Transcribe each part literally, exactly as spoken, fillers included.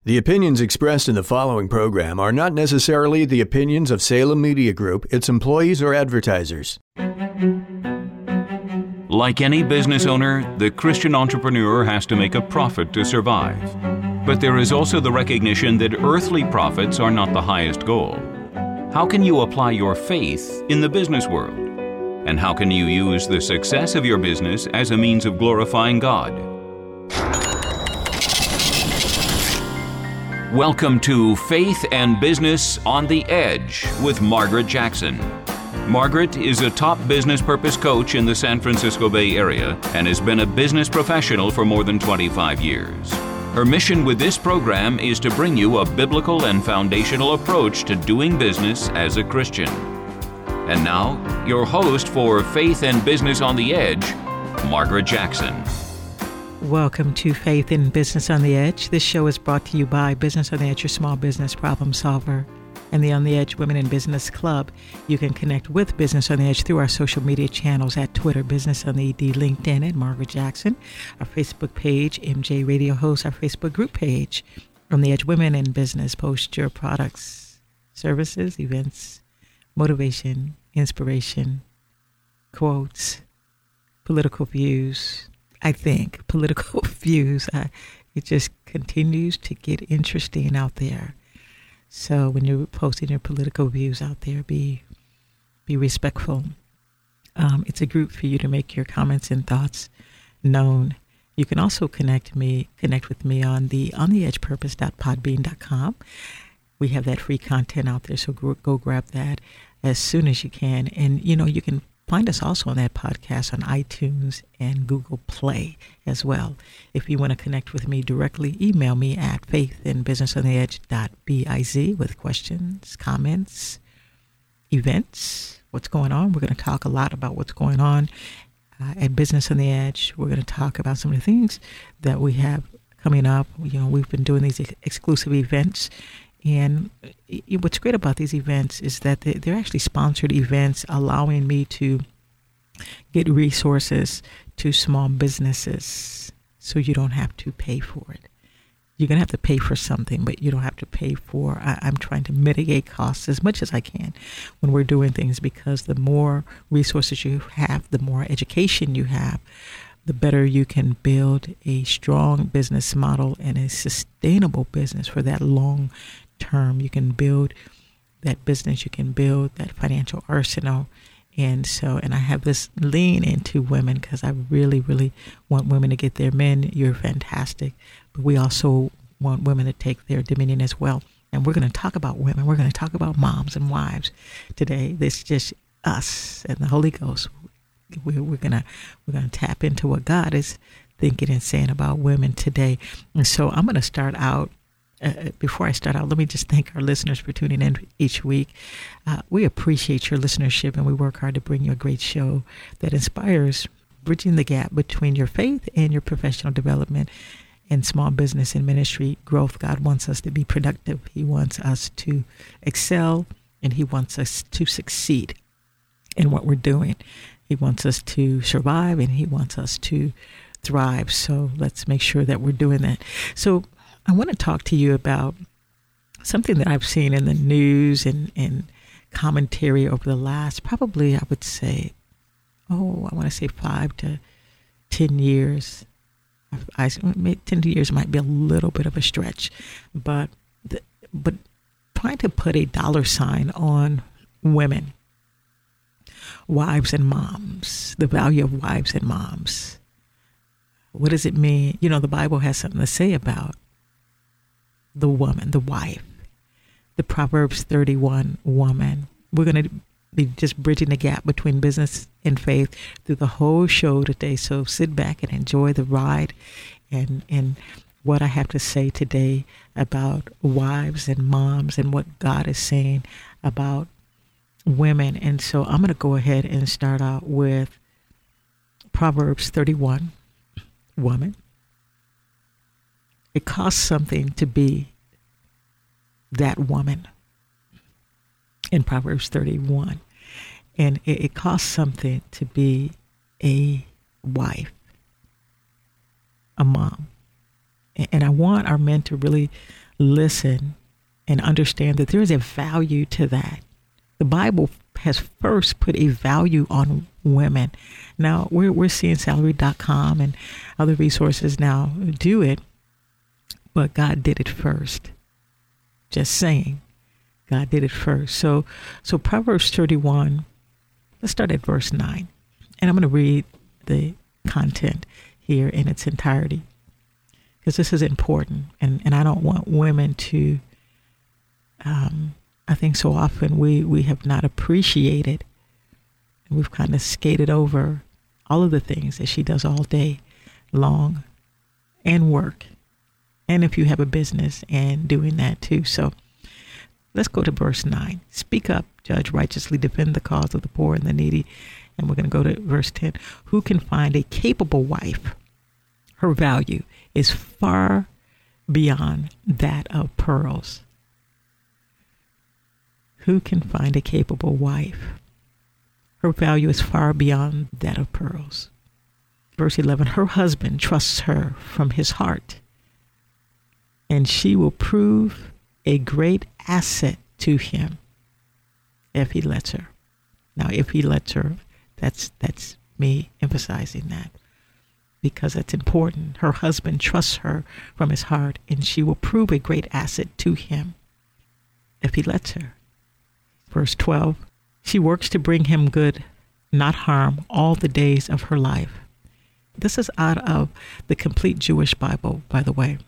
The opinions expressed in the following program are not necessarily the opinions of Salem Media Group, its employees, or advertisers. Like any business owner, the Christian entrepreneur has to make a profit to survive. But there is also the recognition that earthly profits are not the highest goal. How can you apply your faith in the business world? And how can you use the success of your business as a means of glorifying God? Welcome to Faith and Business on the Edge with Margaret Jackson. Margaret is a top business purpose coach in the San Francisco Bay Area and has been a business professional for more than twenty-five years. Her mission with this program is to bring you a biblical and foundational approach to doing business as a Christian. And now, your host for Faith and Business on the Edge, Margaret Jackson. Welcome to Faith in Business on the Edge. This show is brought to you by Business on the Edge, your small business problem solver, and the On the Edge Women in Business Club. You can connect with Business on the Edge through our social media channels at Twitter, Business on the E D, LinkedIn at Margaret Jackson, our Facebook page, M J Radio Host, our Facebook group page, On the Edge Women in Business. Post your products, services, events, motivation, inspiration, quotes, political views. I think political views, uh, it just continues to get interesting out there. So when you're posting your political views out there, be be respectful. Um, it's a group for you to make your comments and thoughts known. You can also connect me, connect with me on the on the edge purpose dot podbean dot com. We have that free content out there, so go, go grab that as soon as you can. And you know, you can find us also on that podcast on iTunes and Google Play as well. If you want to connect with me directly, email me at faith in business on the edge dot biz with questions, comments, events, what's going on. We're going to talk a lot about what's going on uh, at Business on the Edge. We're going to talk about some of the things that we have coming up. You know, we've been doing these ex- exclusive events. And what's great about these events is that they're actually sponsored events, allowing me to get resources to small businesses so you don't have to pay for it. You're going to have to pay for something, but you don't have to pay for. I, I'm trying to mitigate costs as much as I can when we're doing things, because the more resources you have, the more education you have, the better you can build a strong business model and a sustainable business for that long term. You can build that business, you can build that financial arsenal. And so, and I have this lean into women because I really, really want women to get there. Men, you're fantastic, but we also want women to take their dominion as well. And we're going to talk about women. We're going to talk about moms and wives today. This is just us and the Holy Ghost. We're, we're gonna we're gonna tap into what God is thinking and saying about women today. And so I'm gonna start out. Uh, before I start out, let me just thank our listeners for tuning in each week. Uh, we appreciate your listenership, and we work hard to bring you a great show that inspires, bridging the gap between your faith and your professional development and small business and ministry growth. God wants us to be productive. He wants us to excel, and He wants us to succeed in what we're doing. He wants us to survive, and He wants us to thrive. So let's make sure that we're doing that. So I want to talk to you about something that I've seen in the news and, and commentary over the last, probably I would say, oh, I want to say five to ten years. I, I, ten years might be a little bit of a stretch, but the, but trying to put a dollar sign on women, wives and moms, the value of wives and moms. What does it mean? You know, the Bible has something to say about the woman, the wife, the Proverbs thirty-one woman. We're going to be just bridging the gap between business and faith through the whole show today. So sit back and enjoy the ride and, and what I have to say today about wives and moms and what God is saying about women. And so I'm going to go ahead and start out with Proverbs thirty-one woman. It costs something to be that woman in Proverbs thirty-one. And it, it costs something to be a wife, a mom. And, and I want our men to really listen and understand that there is a value to that. The Bible has first put a value on women. Now, we're, we're seeing salary dot com and other resources now do it, but God did it first. Just saying, God did it first. So, so Proverbs thirty-one, let's start at verse nine. And I'm going to read the content here in its entirety, because this is important. And, and I don't want women to, um, I think so often we, we have not appreciated, and we've kind of skated over all of the things that she does all day long and work. And if you have a business and doing that too. So let's go to verse nine. Speak up, judge righteously, defend the cause of the poor and the needy. And we're going to go to verse ten. Who can find a capable wife? Her value is far beyond that of pearls. Who can find a capable wife? Her value is far beyond that of pearls. Verse eleven, her husband trusts her from his heart, and she will prove a great asset to him if he lets her. Now, if he lets her, that's that's me emphasizing that, because that's important. Her husband trusts her from his heart, and she will prove a great asset to him if he lets her. Verse twelve, she works to bring him good, not harm, all the days of her life. This is out of the Complete Jewish Bible, by the way.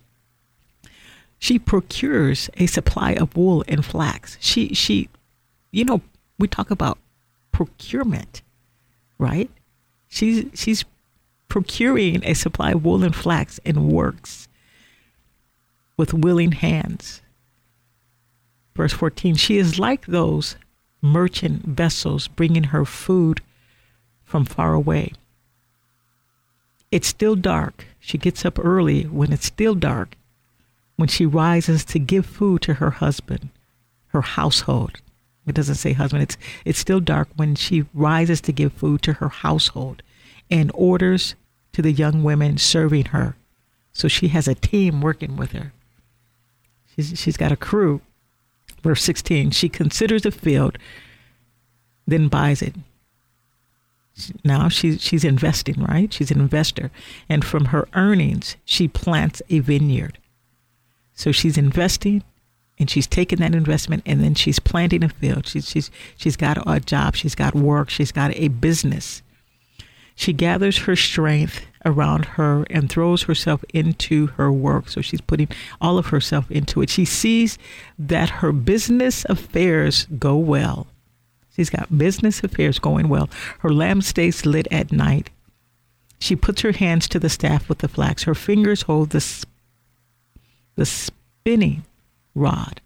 She procures a supply of wool and flax. She, she, you know, we talk about procurement, right? She's, she's procuring a supply of wool and flax and works with willing hands. Verse fourteen, she is like those merchant vessels bringing her food from far away. It's still dark. She gets up early when it's still dark, when she rises to give food to her husband, her household. It doesn't say husband. It's, it's still dark when she rises to give food to her household and orders to the young women serving her. So she has a team working with her. She's, she's got a crew. Verse sixteen, she considers a field, then buys it. Now she's, she's investing, right? She's an investor. And from her earnings, she plants a vineyard. So she's investing, and she's taking that investment, and then she's planting a field. She's, she's, she's got a job. She's got work. She's got a business. She gathers her strength around her and throws herself into her work. So she's putting all of herself into it. She sees that her business affairs go well. She's got business affairs going well. Her lamp stays lit at night. She puts her hands to the staff with the flax. Her fingers hold the, the spinning rod.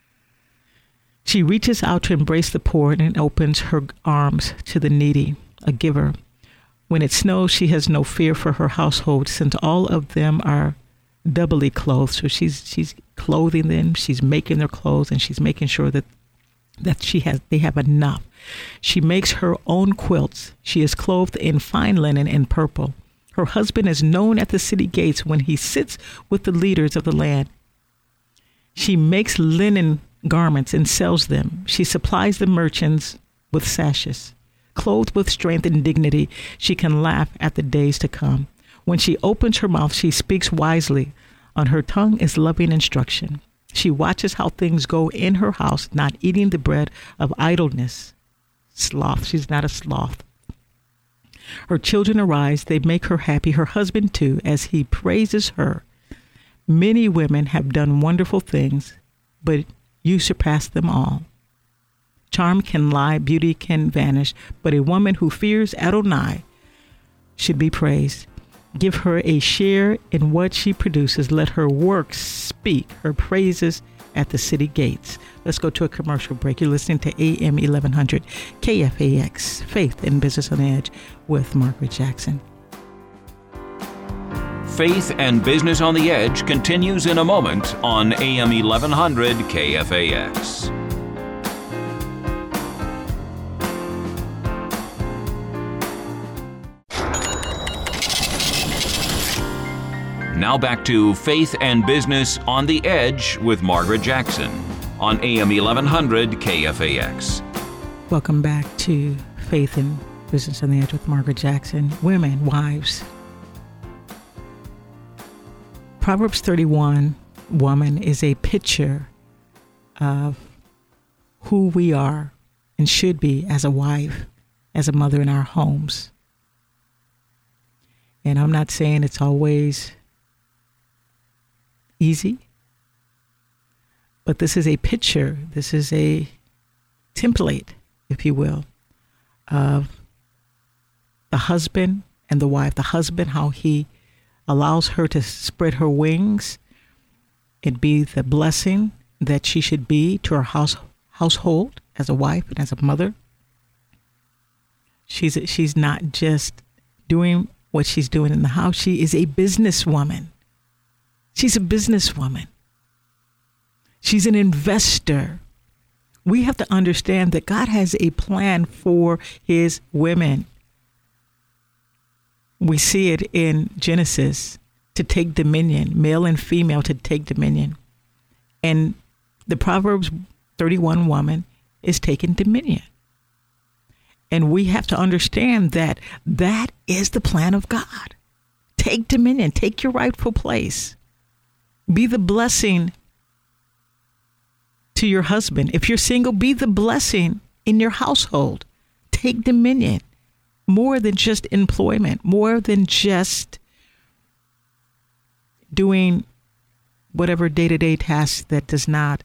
She reaches out to embrace the poor and opens her arms to the needy, a giver. When it snows, she has no fear for her household, since all of them are doubly clothed. So she's she's clothing them, she's making their clothes, and she's making sure that that she has they have enough. She makes her own quilts. She is clothed in fine linen and purple. Her husband is known at the city gates when he sits with the leaders of the land. She makes linen garments and sells them. She supplies the merchants with sashes. Clothed with strength and dignity, she can laugh at the days to come. When she opens her mouth, she speaks wisely. On her tongue is loving instruction. She watches how things go in her house, not eating the bread of idleness. Sloth. She's not a sloth. Her children arise. They make her happy. Her husband, too, as he praises her. Many women have done wonderful things, but you surpass them all. Charm can lie, beauty can vanish, but a woman who fears Adonai should be praised. Give her a share in what she produces. Let her works speak her praises at the city gates. Let's go to a commercial break. You're listening to A M eleven hundred K F A X, Faith in Business on the Edge with Margaret Jackson. Faith and Business on the Edge continues in a moment on A M eleven hundred K F A X. Now back to Faith and Business on the Edge with Margaret Jackson on A M eleven hundred K F A X. Welcome back to Faith and Business on the Edge with Margaret Jackson. Women, wives. Proverbs thirty-one, woman, is a picture of who we are and should be as a wife, as a mother in our homes. And I'm not saying it's always easy, but this is a picture, this is a template, if you will, of the husband and the wife. The husband, how he allows her to spread her wings and be the blessing that she should be to her house household as a wife and as a mother. She's she's not just doing what she's doing in the house. She is a businesswoman. She's a businesswoman. She's an investor. We have to understand that God has a plan for his women. We see it in Genesis, to take dominion, male and female to take dominion. And the Proverbs thirty-one woman is taking dominion. And we have to understand that that is the plan of God. Take dominion, take your rightful place. Be the blessing to your husband. If you're single, be the blessing in your household. Take dominion. More than just employment, more than just doing whatever day-to-day tasks that does not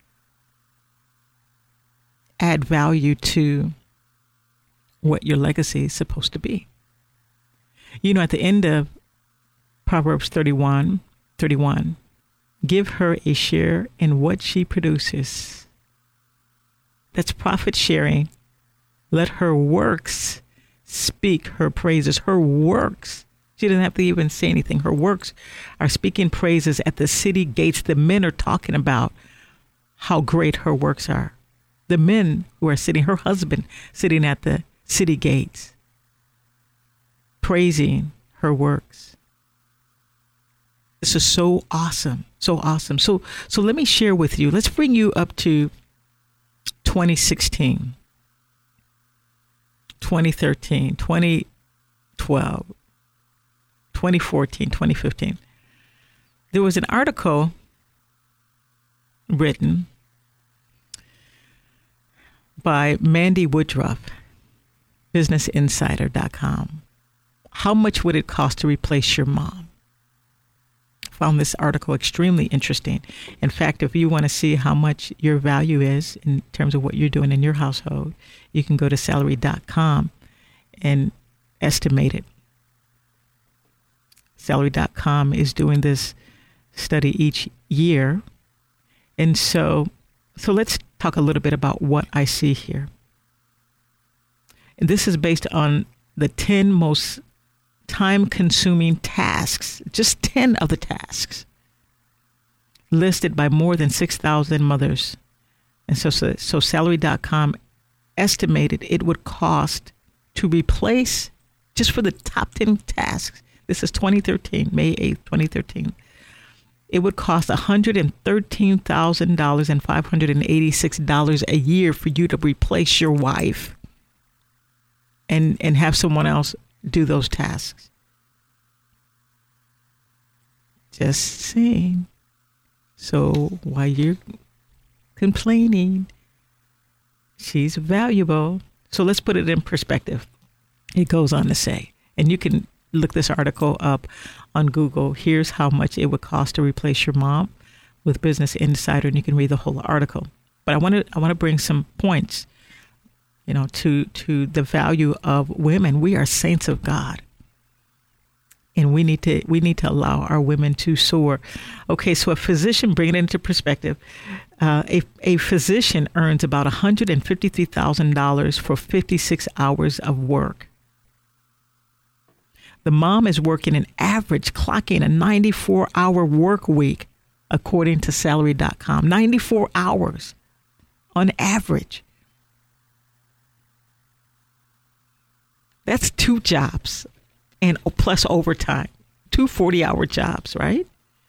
add value to what your legacy is supposed to be. You know, at the end of Proverbs thirty-one, thirty-one, give her a share in what she produces. That's profit sharing. Let her works speak her praises. Her works. She doesn't have to even say anything. Her works are speaking praises at the city gates. The men are talking about how great her works are. The men who are sitting, her husband sitting at the city gates, praising her works. This is so awesome. So awesome. So, so let me share with you. Let's bring you up to twenty sixteen. twenty thirteen, twenty twelve, twenty fourteen, twenty fifteen. There was an article written by Mandy Woodruff, business insider dot com. How much would it cost to replace your mom? Found this article extremely interesting. In fact, if you want to see how much your value is in terms of what you're doing in your household, you can go to salary dot com and estimate it. salary dot com is doing this study each year. And so, so let's talk a little bit about what I see here. And this is based on the ten most time-consuming tasks, just ten of the tasks listed by more than six thousand mothers. And so, so, so salary dot com estimated it would cost to replace, just for the top ten tasks, this is twenty thirteen, May eighth, twenty thirteen, it would cost one hundred thirteen thousand dollars and five hundred eighty-six dollars a year for you to replace your wife and, and have someone else do those tasks. Just saying. So while you're complaining, she's valuable. So let's put it in perspective. It goes on to say, and you can look this article up on Google. Here's how much it would cost to replace your mom with Business Insider, and you can read the whole article. But I want to I want to bring some points, you know, to to the value of women. We are saints of God, and we need to we need to allow our women to soar. Okay, so a physician, bring it into perspective. Uh, a a physician earns about one hundred fifty-three thousand dollars for fifty-six hours of work. The mom is working an average, clocking a ninety-four hour work week, according to salary dot com. ninety-four hours on average. That's two jobs and plus overtime. two forty-hour jobs, right?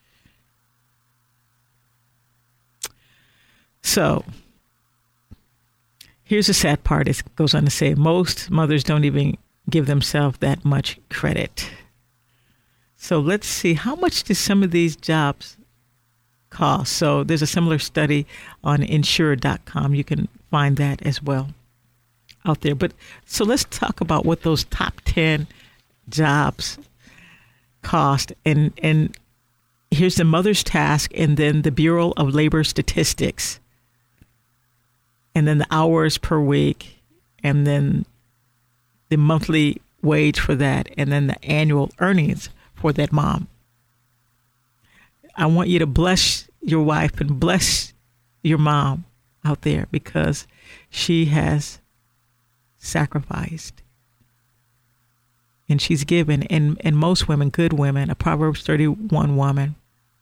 So here's the sad part. It goes on to say most mothers don't even give themselves that much credit. So let's see, how much do some of these jobs cost? So there's a similar study on insure dot com. You can find that as well out there. But so let's talk about what those top ten jobs cost. And, and here's the mother's task, and then the Bureau of Labor Statistics, and then the hours per week, and then the monthly wage for that, and then the annual earnings for that mom. I want you to bless your wife and bless your mom out there, because she has sacrificed and she's given. And, and most women, good women, a Proverbs thirty-one woman,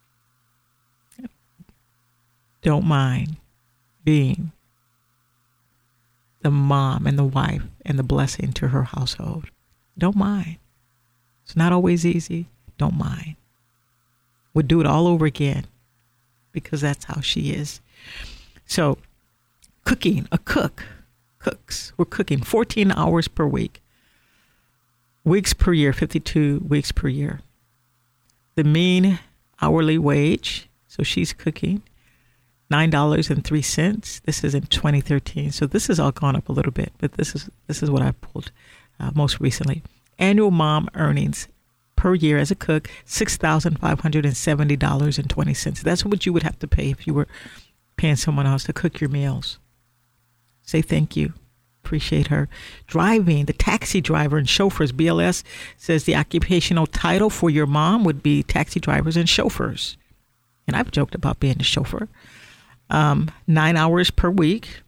don't mind being the mom and the wife and the blessing to her household. Don't mind. It's not always easy. Don't mind. Would do it all over again, because that's how she is. So cooking, a cook, cooks, we're cooking fourteen hours per week, weeks per year, fifty-two weeks per year. The mean hourly wage, so she's cooking, nine dollars and three cents. This is in twenty thirteen. So this has all gone up a little bit, but this is this is what I pulled uh, most recently. Annual mom earnings per year as a cook, six thousand five hundred seventy dollars and twenty cents. That's what you would have to pay if you were paying someone else to cook your meals. Say thank you. Appreciate her. Driving, the taxi driver and chauffeurs, B L S says the occupational title for your mom would be taxi drivers and chauffeurs. And I've joked about being a chauffeur. Um, nine hours per week,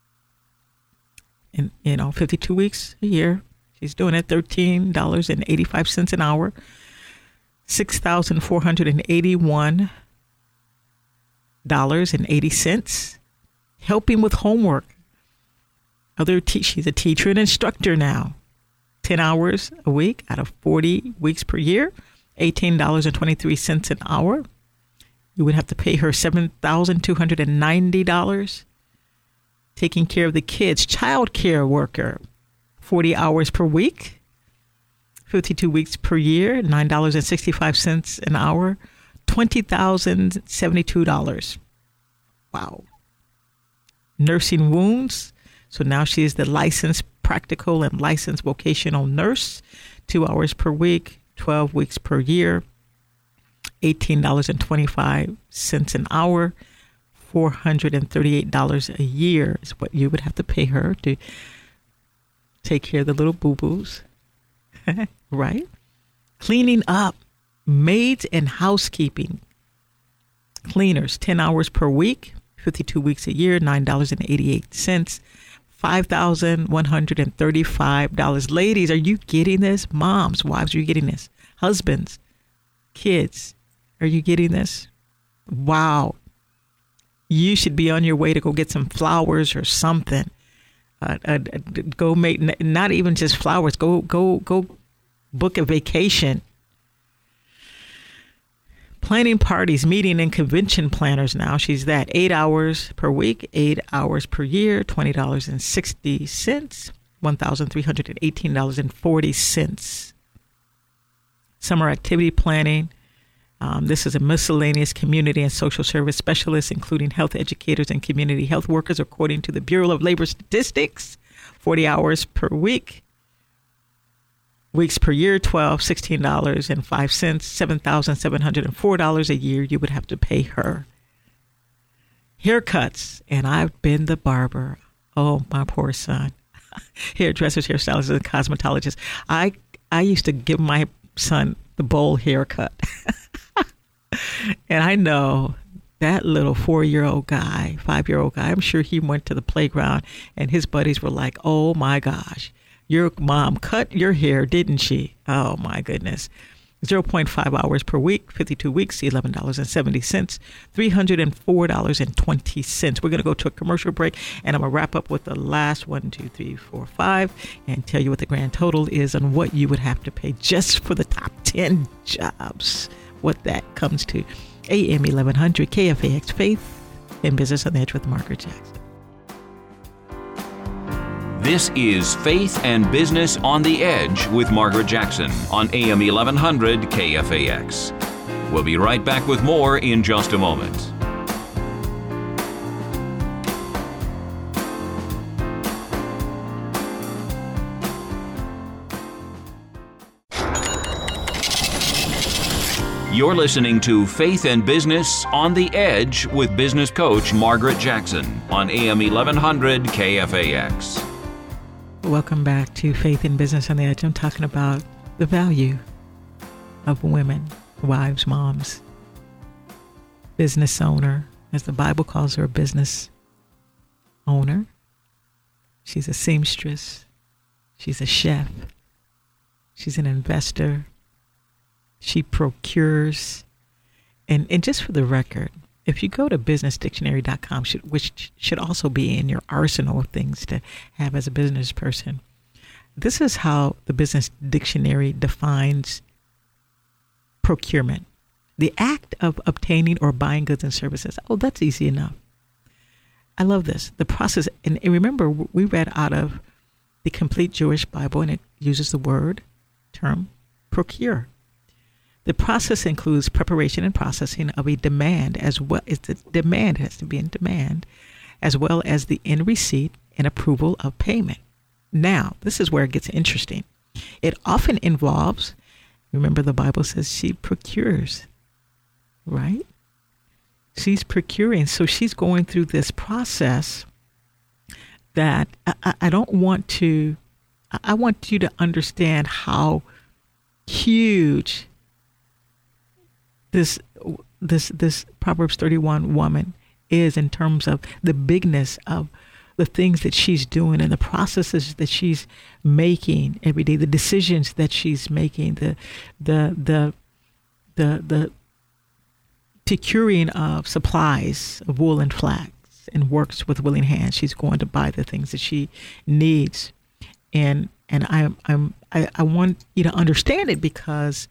and you know, fifty-two weeks a year. She's doing it, thirteen dollars and eighty-five cents an hour, six thousand four hundred eighty-one dollars and eighty cents. Helping with homework. Other te- she's a teacher and instructor now. ten hours a week out of forty weeks per year, eighteen dollars and twenty-three cents an hour. You would have to pay her seven thousand two hundred ninety dollars. Taking care of the kids, child care worker, forty hours per week, fifty-two weeks per year, nine dollars and sixty-five cents an hour, twenty thousand seventy-two dollars. Wow. Nursing wounds. So now she is the licensed practical and licensed vocational nurse, two hours per week, twelve weeks per year, eighteen dollars and twenty-five cents an hour, four hundred thirty-eight dollars a year is what you would have to pay her to take care of the little boo-boos, right? Cleaning up, maids and housekeeping, cleaners, ten hours per week, fifty-two weeks a year, nine dollars and eighty-eight cents, five thousand one hundred thirty-five dollars. Ladies, are you getting this? Moms, wives, are you getting this? Husbands, kids, are you getting this? Wow. You should be on your way to go get some flowers or something. Uh, uh, go make, not even just flowers, go, go, go book a vacation. Planning parties, meeting and convention planners now. She's that. Eight hours per week, eight hours per year, twenty dollars and sixty cents, one thousand three hundred eighteen dollars and forty cents. Summer activity planning. Um, this is a miscellaneous community and social service specialist, including health educators and community health workers, according to the Bureau of Labor Statistics. forty hours per week. Weeks per year, twelve, sixteen dollars and five cents, seven thousand seven hundred four dollars a year you would have to pay her. Haircuts, and I've been the barber. Oh, my poor son. Hairdressers, hairstylists, and cosmetologists. I I used to give my son the bowl haircut. And I know that little four-year-old guy, five-year-old guy, I'm sure he went to the playground and his buddies were like, oh, my gosh. Your mom cut your hair, didn't she? Oh, my goodness. zero point five hours per week, fifty-two weeks, eleven dollars and seventy cents, three hundred four dollars and twenty cents. We're going to go to a commercial break, and I'm going to wrap up with the last one, two, three, four, five, and tell you what the grand total is on what you would have to pay just for the top ten jobs, what that comes to. A M eleven hundred K F A X, Faith in Business on the Edge with Margaret Jackson. This is Faith and Business on the Edge with Margaret Jackson on A M eleven hundred K F A X. We'll be right back with more in just a moment. You're listening to Faith and Business on the Edge with business coach Margaret Jackson on A M eleven hundred K F A X. Welcome back to Faith in Business on the Edge. I'm talking about the value of women, wives, moms, business owner, as the Bible calls her, a business owner. She's a seamstress. She's a chef. She's an investor. She procures. And, and just for the record, if you go to business dictionary dot com, should, which should also be in your arsenal of things to have as a business person, this is how the Business Dictionary defines procurement. The act of obtaining or buying goods and services. Oh, that's easy enough. I love this. The process, and remember, we read out of the Complete Jewish Bible, and it uses the word, term, procure. The process includes preparation and processing of a demand, as well as the demand has to be in demand, as well as the end receipt and approval of payment. Now, this is where it gets interesting. It often involves, remember the Bible says she procures, right? She's procuring. So she's going through this process that I, I don't want to, I want you to understand how huge this this this Proverbs thirty-one woman is in terms of the bigness of the things that she's doing and the processes that she's making every day, the decisions that she's making, the the the the the procuring of supplies of wool and flax, and works with willing hands. She's going to buy the things that she needs, and and I I'm I, I want you to understand it, because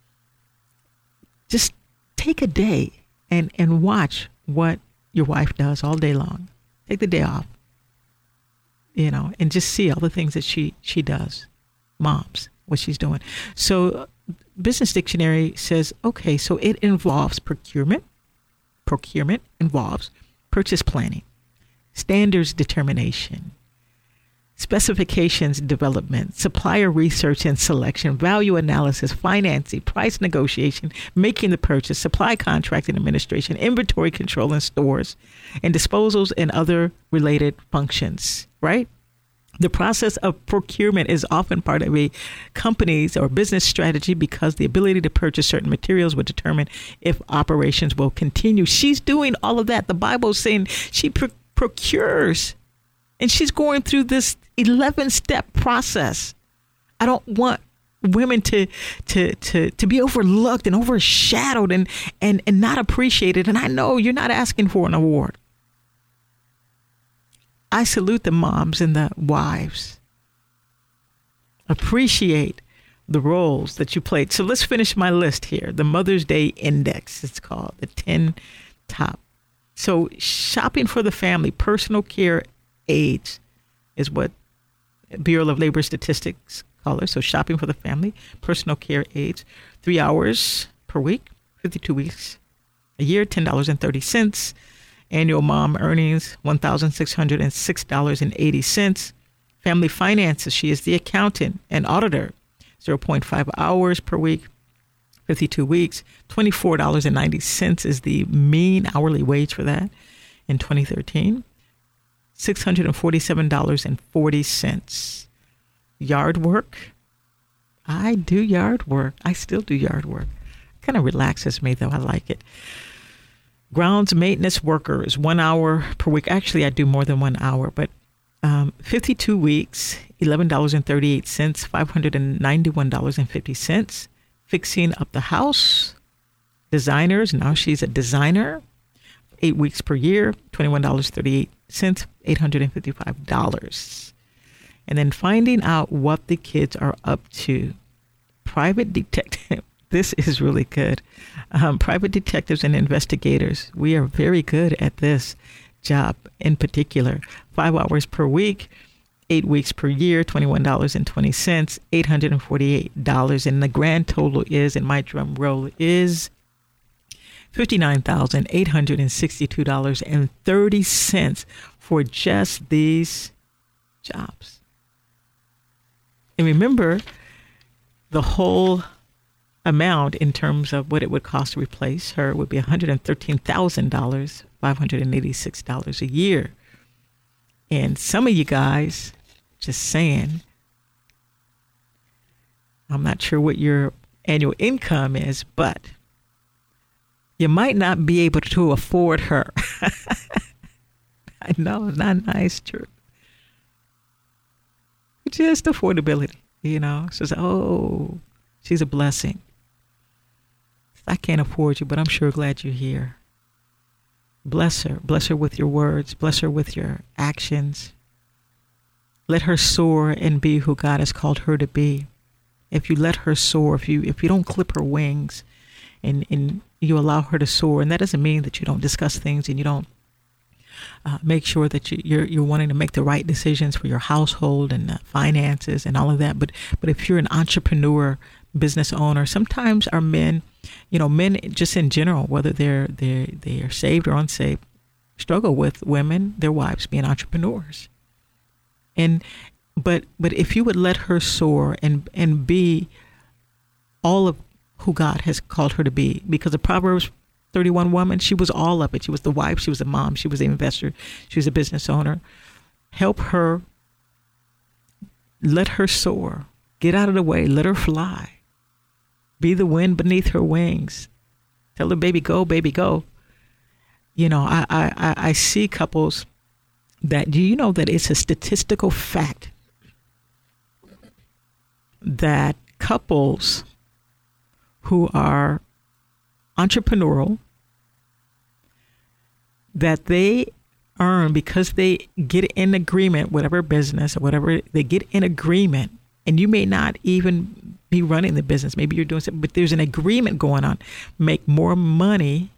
just take a day and, and watch what your wife does all day long. Take the day off, you know, and just see all the things that she, she does. Moms, what she's doing. So Business Dictionary says, okay, so it involves procurement. Procurement involves purchase planning, standards determination, specifications development, supplier research and selection, value analysis, financing, price negotiation, making the purchase, supply contract and administration, inventory control in stores, and disposals and other related functions, right? The process of procurement is often part of a company's or business strategy, because the ability to purchase certain materials will determine if operations will continue. She's doing all of that. The Bible's saying she pro- procures. And she's going through this eleven-step process. I don't want women to to to to be overlooked and overshadowed and, and, and not appreciated. And I know you're not asking for an award. I salute the moms and the wives. Appreciate the roles that you played. So let's finish my list here. The Mother's Day Index, it's called, the ten top. So shopping for the family, personal care aids is what Bureau of Labor Statistics call it. So shopping for the family, personal care aids, three hours per week, fifty-two weeks a year, ten dollars and thirty cents. Annual mom earnings, one thousand six hundred six dollars and eighty cents. Family finances, she is the accountant and auditor, zero point five hours per week, fifty-two weeks, twenty-four dollars and ninety cents is the mean hourly wage for that in twenty thirteen. six hundred forty-seven dollars and forty cents. Yard work. I do yard work. I still do yard work. Kind of relaxes me, though. I like it. Grounds maintenance workers, one hour per week. Actually, I do more than one hour, but um, fifty-two weeks, eleven dollars and thirty-eight cents, five hundred ninety-one dollars and fifty cents. fixing up the house, designers. Now she's a designer. Eight weeks per year, twenty-one dollars and thirty-eight cents, eight hundred fifty-five dollars. And then finding out what the kids are up to. Private detective. This is really good. Um, private detectives and investigators. We are very good at this job in particular. Five hours per week, eight weeks per year, twenty-one dollars and twenty cents, eight hundred forty-eight dollars. And the grand total is, and my drum roll is, fifty-nine thousand eight hundred sixty-two dollars and thirty cents for just these jobs. And remember, the whole amount in terms of what it would cost to replace her would be one hundred thirteen thousand dollars, five hundred eighty-six dollars a year. And some of you guys, just saying, I'm not sure what your annual income is, but you might not be able to afford her. I know, it's not nice, true. Just affordability, you know. So it's, oh, she's a blessing. I can't afford you, but I'm sure glad you're here. Bless her. Bless her with your words. Bless her with your actions. Let her soar and be who God has called her to be. If you let her soar, if you if you don't clip her wings and, and you allow her to soar, and that doesn't mean that you don't discuss things and you don't uh, make sure that you, you're you're wanting to make the right decisions for your household and uh, finances and all of that. But but if you're an entrepreneur, business owner, sometimes our men, you know, men just in general, whether they're they're they are saved or unsaved, struggle with women, their wives being entrepreneurs. And but but if you would let her soar and and be all of who God has called her to be, because the Proverbs thirty-one woman, she was all of it. She was the wife, she was a mom, she was an investor, she was a business owner. Help her, let her soar, get out of the way, let her fly. Be the wind beneath her wings. Tell her, baby, go, baby, go. You know, I, I, I see couples that, do you know that it's a statistical fact that couples who are entrepreneurial, that they earn because they get in agreement, whatever business or whatever, they get in agreement, and you may not even be running the business. Maybe you're doing something, but there's an agreement going on. Make more money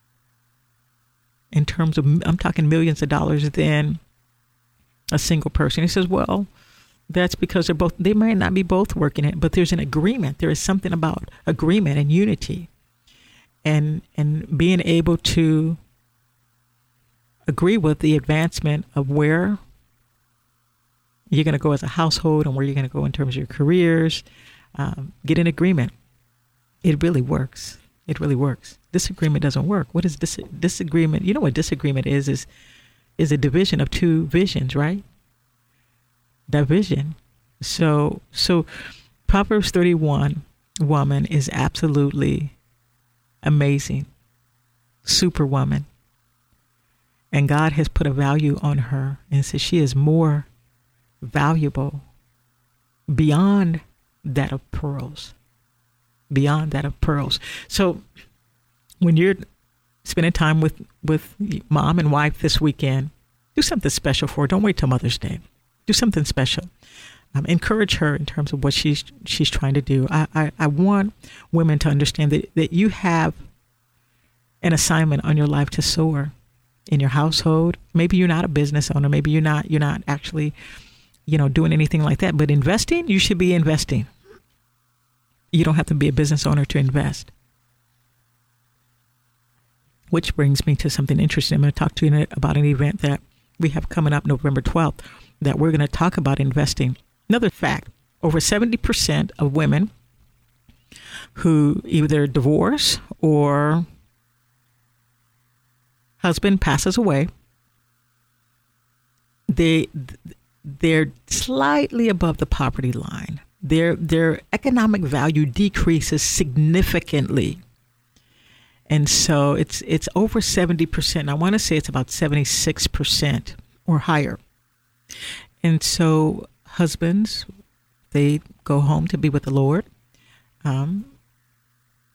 in terms of, I'm talking millions of dollars, than a single person. He says, well, that's because they're both, they might not be both working it, but there's an agreement. There is something about agreement and unity and, and being able to agree with the advancement of where you're going to go as a household and where you're going to go in terms of your careers. Um, get in agreement. It really works. It really works. Disagreement doesn't work. What is dis- disagreement? You know what disagreement is, is, is a division of two visions, right? Division. So, so Proverbs thirty-one woman is absolutely amazing. Superwoman. And God has put a value on her and says she is more valuable beyond that of pearls. Beyond that of pearls. So when you're spending time with, with mom and wife this weekend, do something special for her. Don't wait till Mother's Day. Do something special. Um, encourage her in terms of what she's she's trying to do. I, I, I want women to understand that, that you have an assignment on your life to soar in your household. Maybe you're not a business owner. Maybe you're not you're not actually, you know, doing anything like that. But investing, you should be investing. You don't have to be a business owner to invest. Which brings me to something interesting. I'm going to talk to you about an event that we have coming up November twelfth, that we're going to talk about investing. Another fact, over seventy percent of women who either divorce or husband passes away, they, they're slightly above the poverty line. Their, their economic value decreases significantly. And so it's it's over seventy percent. I want to say it's about seventy-six percent or higher. And so husbands, they go home to be with the Lord. Um,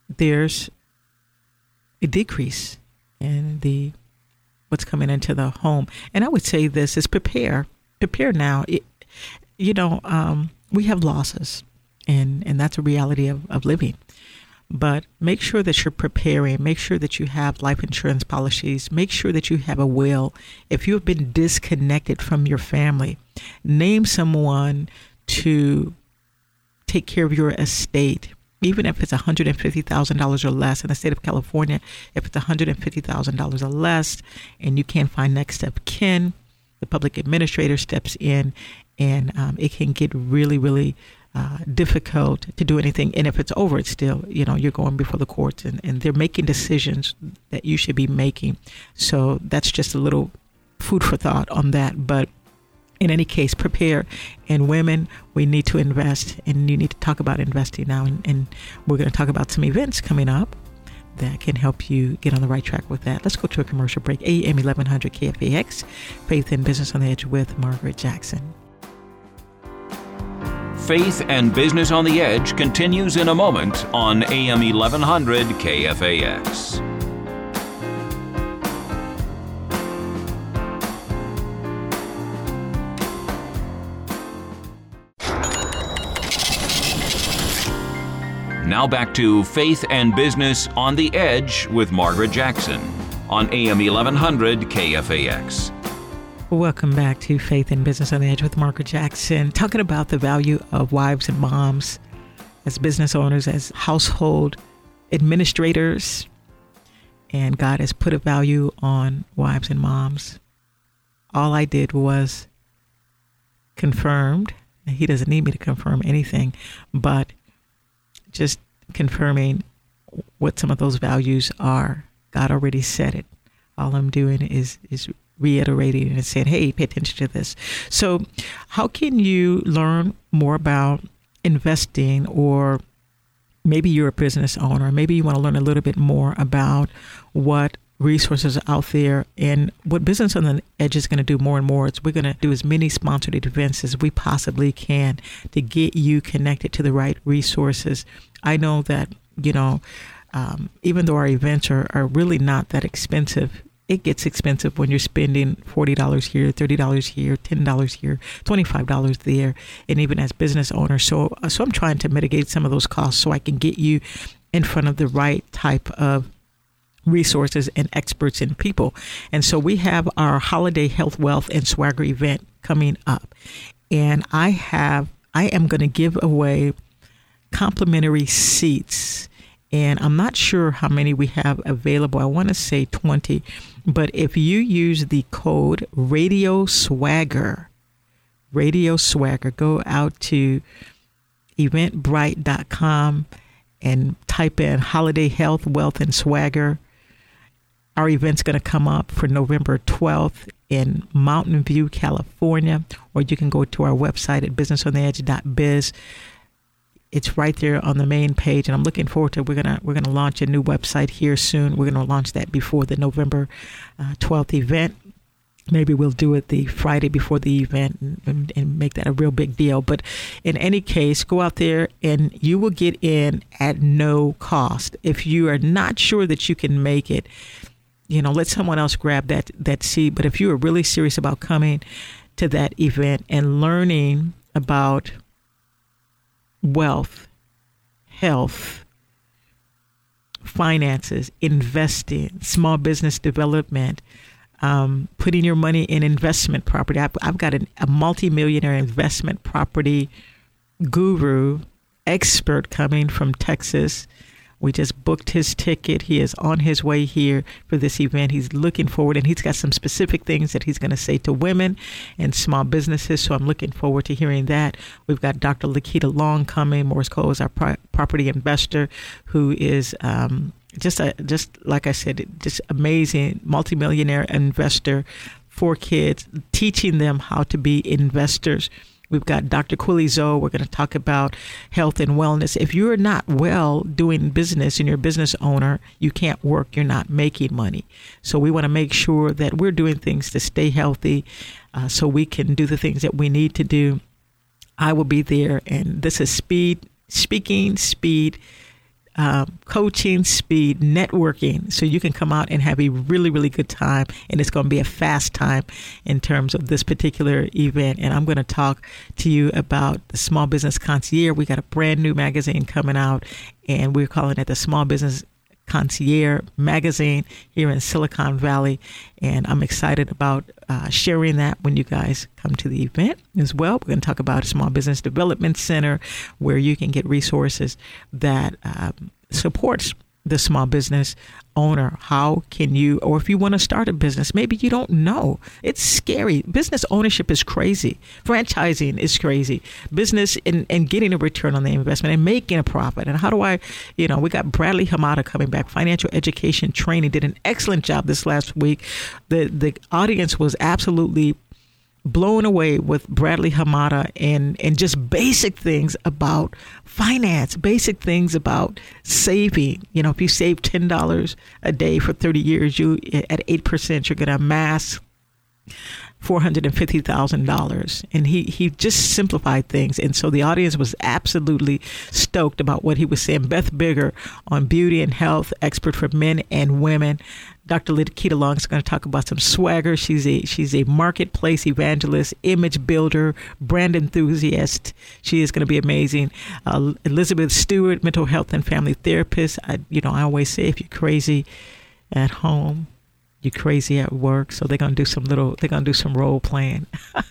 there's a decrease in the what's coming into the home. And I would say this is prepare, prepare now. It, you know, um, we have losses, and, and that's a reality of, of living. But make sure that you're preparing. Make sure that you have life insurance policies. Make sure that you have a will. If you have been disconnected from your family, name someone to take care of your estate. Even if it's one hundred fifty thousand dollars or less in the state of California, if it's one hundred fifty thousand dollars or less and you can't find next of kin, the public administrator steps in, and um, it can get really, really uh, difficult to do anything. And if it's over, it's still, you know, you're going before the courts, and, and they're making decisions that you should be making. So that's just a little food for thought on that. But in any case, prepare. And women, we need to invest, and you need to talk about investing now. And, and we're going to talk about some events coming up that can help you get on the right track with that. Let's go to a commercial break. A M eleven hundred K F A X, Faith and Business on the Edge with Margaret Jackson. Faith and Business on the Edge continues in a moment on A M eleven hundred K F A X. Now back to Faith and Business on the Edge with Margaret Jackson on A M eleven hundred K F A X. Welcome back to Faith and Business on the Edge with Margaret Jackson, talking about the value of wives and moms as business owners, as household administrators. And God has put a value on wives and moms. All I did was confirmed. He doesn't need me to confirm anything, but just confirming what some of those values are. God already said it. All I'm doing is is reiterating and saying, hey, pay attention to this. So how can you learn more about investing? Or maybe you're a business owner. Maybe you want to learn a little bit more about what resources are out there. And what Business on the Edge is going to do more and more is we're going to do as many sponsored events as we possibly can to get you connected to the right resources. I know that, you know, um, even though our events are, are really not that expensive, it gets expensive when you're spending forty dollars here, thirty dollars here, ten dollars here, twenty-five dollars there, and even as business owners. So, so I'm trying to mitigate some of those costs so I can get you in front of the right type of resources and experts and people. And so we have our Holiday Health, Wealth, and Swagger event coming up. And I have, I am going to give away complimentary seats. And I'm not sure how many we have available. I want to say twenty. But if you use the code Radio Swagger, Radio Swagger, go out to eventbrite dot com and type in Holiday Health, Wealth, and Swagger. Our event's going to come up for November twelfth in Mountain View, California, or you can go to our website at business on the edge dot biz. It's right there on the main page, and I'm looking forward to. We're gonna we're gonna launch a new website here soon. We're gonna launch that before the November uh, twelfth event. Maybe we'll do it the Friday before the event and, and, and make that a real big deal. But in any case, go out there and you will get in at no cost. If you are not sure that you can make it, you know, let someone else grab that that seat. But if you are really serious about coming to that event and learning about wealth, health, finances, investing, small business development, um, putting your money in investment property. I've, I've got an, a multi-millionaire investment property guru, expert coming from Texas. We just booked his ticket. He is on his way here for this event. He's looking forward, and he's got some specific things that he's going to say to women and small businesses. So I'm looking forward to hearing that. We've got Doctor Lakita Long coming. Morris Cole is our pro- property investor, who is um, just a, just like I said, just amazing multimillionaire investor, four kids, teaching them how to be investors. We've got Doctor Quilly Zoe. We're going to talk about health and wellness. If you're not well doing business and you're a business owner, you can't work, you're not making money. So we want to make sure that we're doing things to stay healthy uh, so we can do the things that we need to do. I will be there. And this is speed, speaking, speed, um, coaching, speed, networking. So you can come out and have a really, really good time. And it's going to be a fast time in terms of this particular event. And I'm going to talk to you about the Small Business Concierge. We got a brand new magazine coming out, and we're calling it the Small Business Concierge magazine here in Silicon Valley, and I'm excited about uh, sharing that when you guys come to the event as well. We're going to talk about a Small Business Development Center where you can get resources that um, supports the small business owner. How can you, or if you want to start a business, maybe you don't know. It's scary. Business ownership is crazy. Franchising is crazy. Business and, and getting a return on the investment and making a profit. And how do I, you know, we got Bradley Hamada coming back. Financial education training, did an excellent job this last week. The the audience was absolutely blown away with Bradley Hamada and, and just basic things about finance, basic things about saving. You know, if you save ten dollars a day for thirty years, you at eight percent, you're going to amass four hundred fifty thousand dollars. And he, he just simplified things. And so the audience was absolutely stoked about what he was saying. Beth Bigger on beauty and health, expert for men and women. Doctor Lakita Long is going to talk about some swagger. She's a she's a marketplace evangelist, image builder, brand enthusiast. She is going to be amazing. Uh, Elizabeth Stewart, mental health and family therapist. I, you know, I always say if you're crazy at home, you're crazy at work. So they're going to do some little. They're going to do some role playing.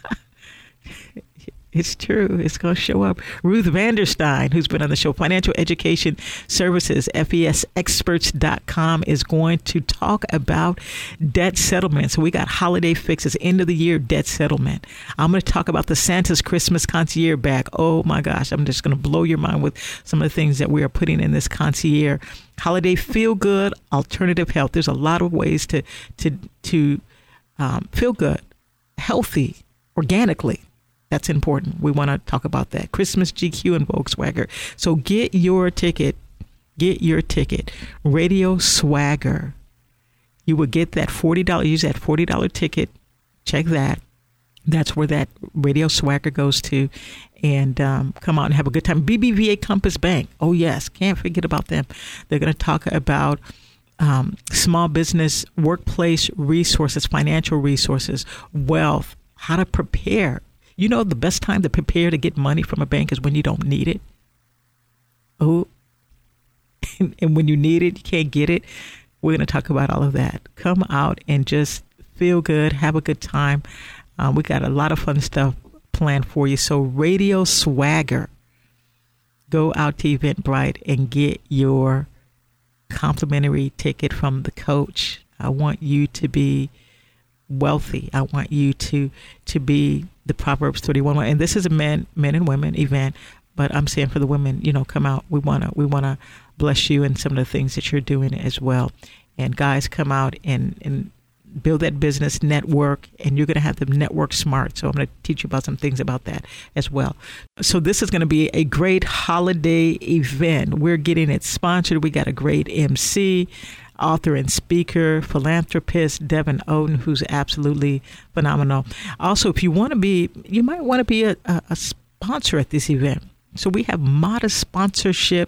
It's true. It's going to show up. Ruth Vanderstein, who's been on the show, Financial Education Services, F E S experts dot com, is going to talk about debt settlement. So we got holiday fixes, end of the year debt settlement. I'm going to talk about the Santa's Christmas Concierge bag. Oh my gosh, I'm just going to blow your mind with some of the things that we are putting in this concierge. Holiday feel good, alternative health. There's a lot of ways to to to um, feel good, healthy, organically. That's important. We want to talk about that. Christmas G Q and Volkswagen. So get your ticket. Get your ticket. Radio Swagger. You will get that forty dollars. Use that forty dollars ticket. Check that. That's where that Radio Swagger goes to. And um, come out and have a good time. B B V A Compass Bank. Oh, yes. Can't forget about them. They're going to talk about um, small business, workplace resources, financial resources, wealth, how to prepare. You know, the best time to prepare to get money from a bank is when you don't need it. Oh, and, and when you need it, you can't get it. We're going to talk about all of that. Come out and just feel good, have a good time. Uh, we got a lot of fun stuff planned for you. So Radio Swagger, go out to Eventbrite and get your complimentary ticket from the coach. I want you to be wealthy. I want you to to be the Proverbs thirty-one, and this is a men men and women event, but I'm saying for the women, you know, come out. We wanna we wanna bless you and some of the things that you're doing as well. And guys, come out and and build that business network, and you're gonna have the network smart. So I'm gonna teach you about some things about that as well. So this is gonna be a great holiday event. We're getting it sponsored. We got a great M C, author and speaker, philanthropist, Devin Oden, who's absolutely phenomenal. Also, if you want to be, you might want to be a, a, a sponsor at this event. So we have modest sponsorship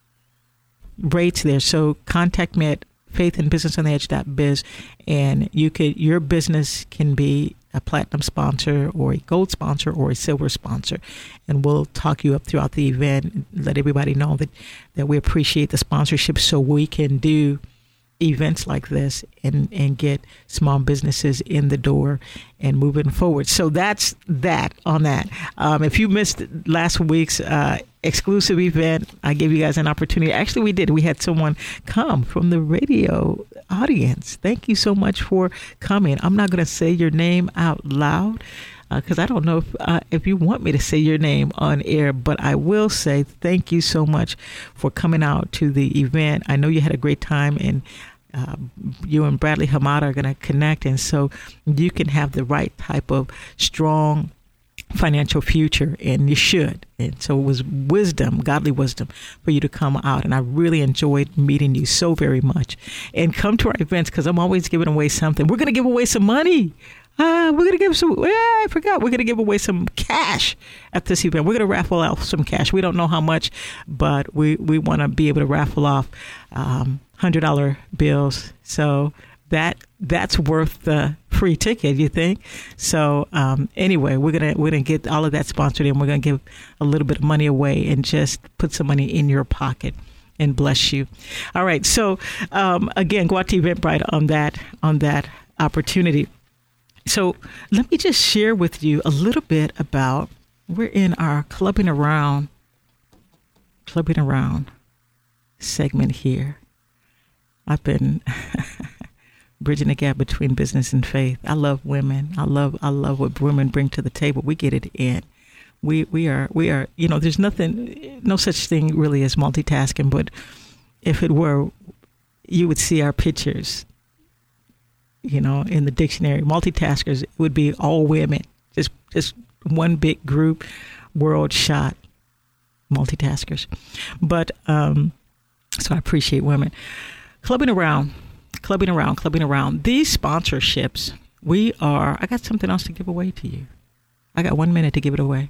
rates there. So contact me at faith and business on the edge dot biz, and you could your business can be a platinum sponsor or a gold sponsor or a silver sponsor, and we'll talk you up throughout the event and let everybody know that that we appreciate the sponsorship so we can do events like this and and get small businesses in the door and moving forward. So that's that on that. Um, if you missed last week's uh, exclusive event, I gave you guys an opportunity. Actually, we did. We had someone come from the radio audience. Thank you so much for coming. I'm not going to say your name out loud because uh, I don't know if uh, if you want me to say your name on air, but I will say thank you so much for coming out to the event. I know you had a great time, and Uh, you and Bradley Hamada are going to connect, and so you can have the right type of strong financial future, and you should. And so it was wisdom, godly wisdom, for you to come out, and I really enjoyed meeting you so very much. And come to our events because I'm always giving away something. We're going to give away some money. Uh, we're going to give some, eh, I forgot, we're going to give away some cash at this event. We're going to raffle off some cash. We don't know how much, but we, we want to be able to raffle off um, one hundred dollar bills. So that that's worth the free ticket, you think? So um, anyway, we're going to we're gonna get all of that sponsored and we're going to give a little bit of money away and just put some money in your pocket and bless you. All right. So um, again, go out to Eventbrite on that on that opportunity. So let me just share with you a little bit about, we're in our clubbing around, clubbing around segment here. I've been bridging the gap between business and faith. I love women. I love, I love what women bring to the table. We get it in. We, we are, we are, you know, there's nothing, no such thing really as multitasking, but if it were, you would see our pictures. You know, in the dictionary, multitaskers would be all women, just just one big group, world shot multitaskers. But um, so I appreciate women. Clubbing around, clubbing around, clubbing around. These sponsorships, we are, I got something else to give away to you. I got one minute to give it away.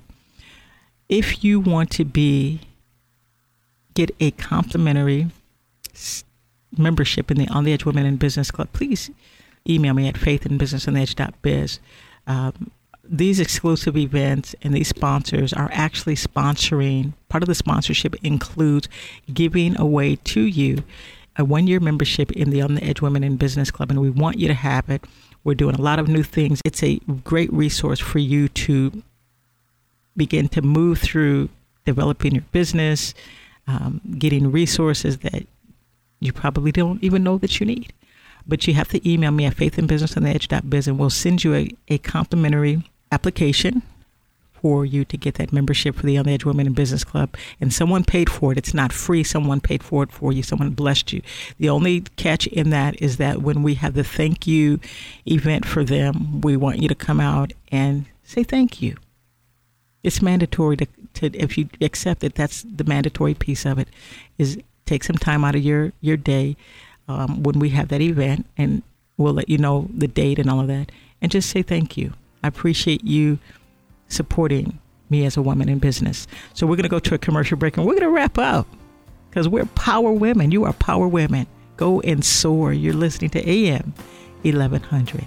If you want to be, get a complimentary membership in the On the Edge Women in Business Club, please email me at faith in business on the edge dot biz. Um, these exclusive events and these sponsors are actually sponsoring. Part of the sponsorship includes giving away to you a one-year membership in the On the Edge Women in Business Club, and we want you to have it. We're doing a lot of new things. It's a great resource for you to begin to move through developing your business, um, getting resources that you probably don't even know that you need. But you have to email me at faith in business on the edge dot biz and we'll send you a, a complimentary application for you to get that membership for the On the Edge Women in Business Club. And someone paid for it. It's not free. Someone paid for it for you. Someone blessed you. The only catch in that is that when we have the thank you event for them, we want you to come out and say thank you. It's mandatory to, to if you accept it, that's the mandatory piece of it, is take some time out of your, your day Um, when we have that event, and we'll let you know the date and all of that, and just say thank you. I appreciate you supporting me as a woman in business. So we're going to go to a commercial break and we're going to wrap up because we're power women. You are power women. Go and soar. You're listening to A M eleven hundred.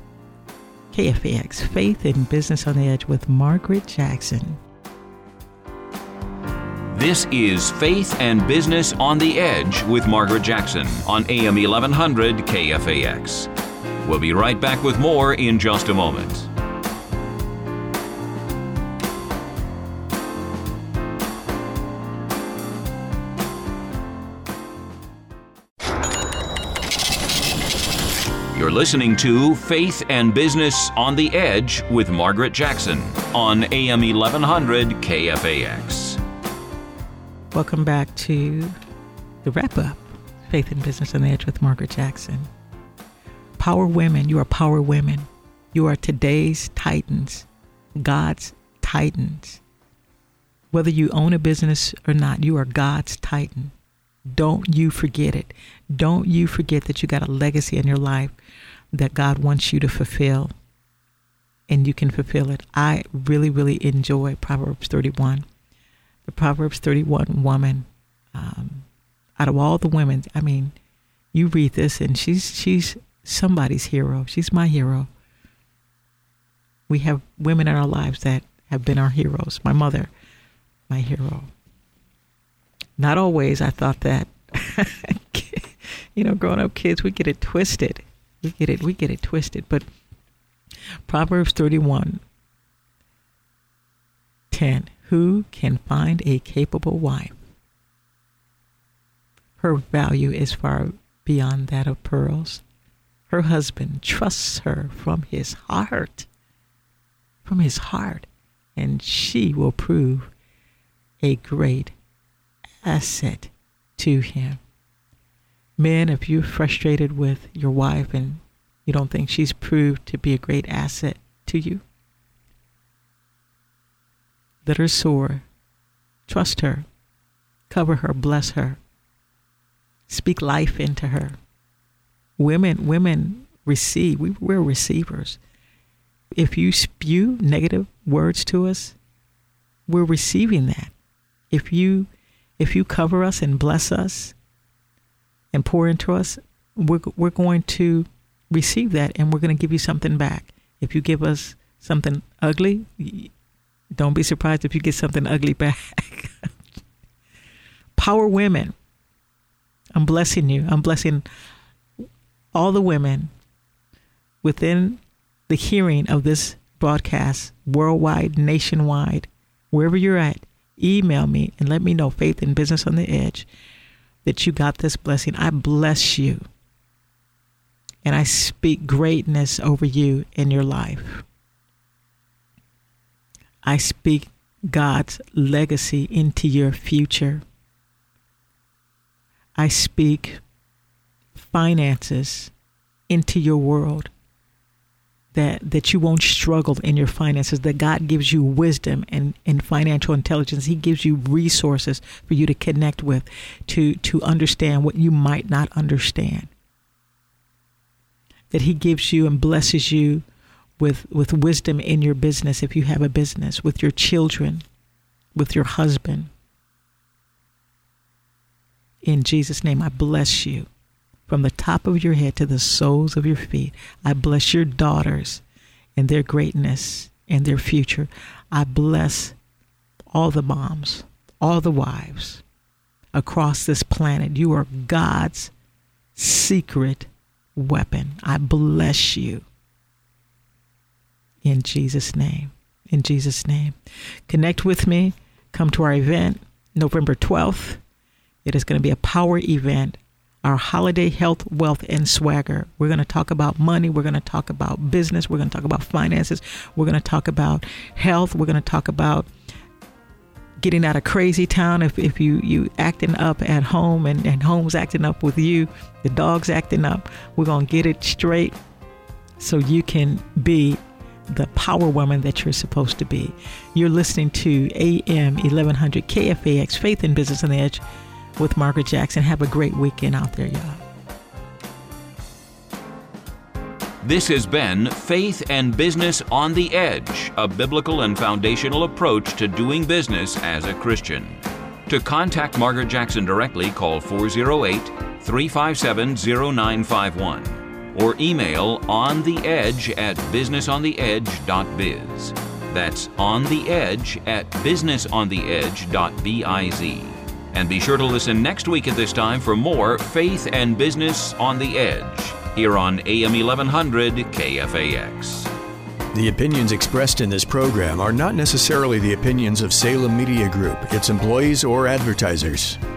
K F A X, Faith in Business on the Edge with Margaret Jackson. This is Faith and Business on the Edge with Margaret Jackson on A M eleven hundred K F A X. We'll be right back with more in just a moment. You're listening to Faith and Business on the Edge with Margaret Jackson on A M eleven hundred K F A X. Welcome back to the wrap-up, Faith in Business on the Edge with Margaret Jackson. Power women, you are power women. You are today's titans, God's titans. Whether you own a business or not, you are God's titan. Don't you forget it. Don't you forget that you got a legacy in your life that God wants you to fulfill, and you can fulfill it. I really, really enjoy Proverbs thirty-one. The Proverbs thirty-one woman, um, out of all the women, I mean, you read this and she's she's somebody's hero. She's my hero. We have women in our lives that have been our heroes. My mother, my hero. Not always. I thought that, you know, growing up kids, we get it twisted. We get it, we get it twisted. But Proverbs thirty-one, ten. Who can find a capable wife? Her value is far beyond that of pearls. Her husband trusts her from his heart, from his heart, and she will prove a great asset to him. Men, if you're frustrated with your wife and you don't think she's proved to be a great asset to you, let her soar. Trust her. Cover her. Bless her. Speak life into her. Women, women receive. We, we're receivers. if you spew negative words to us, we're receiving that. If you if you cover us and bless us and pour into us, we're we're going to receive that, and we're going to give you something back. If you give us something ugly, don't be surprised if you get something ugly back. Power women, I'm blessing you. I'm blessing all the women within the hearing of this broadcast, worldwide, nationwide, wherever you're at. Email me and let me know, Faith in Business on the Edge, that you got this blessing. I bless you. And I speak greatness over you in your life. I speak God's legacy into your future. I speak finances into your world, that, that you won't struggle in your finances, that God gives you wisdom and, and financial intelligence. He gives you resources for you to connect with, to, to understand what you might not understand. That he gives you and blesses you with, with wisdom in your business, if you have a business, with your children, with your husband. In Jesus' name, I bless you. From the top of your head to the soles of your feet, I bless your daughters and their greatness and their future. I bless all the moms, all the wives across this planet. You are God's secret weapon. I bless you. In Jesus' name. In Jesus' name. Connect with me. Come to our event, November twelfth. It is going to be a power event. Our holiday health, wealth, and swagger. We're going to talk about money. We're going to talk about business. We're going to talk about finances. We're going to talk about health. We're going to talk about getting out of crazy town. If, if you, you acting up at home and, and home's acting up with you, the dog's acting up, we're going to get it straight so you can be the power woman that you're supposed to be. You're listening to A M eleven hundred K F A X, Faith in Business on the Edge, with Margaret Jackson. Have a great weekend out there, y'all. This has been Faith and Business on the Edge, a biblical and foundational approach to doing business as a Christian. To contact Margaret Jackson directly, call four oh eight, three five seven, oh nine five one or email ontheedge at businessontheedge dot biz. That's ontheedge at businessontheedge dot biz. And be sure to listen next week at this time for more Faith and Business on the Edge here on A M eleven hundred K F A X. The opinions expressed in this program are not necessarily the opinions of Salem Media Group, its employees, or advertisers.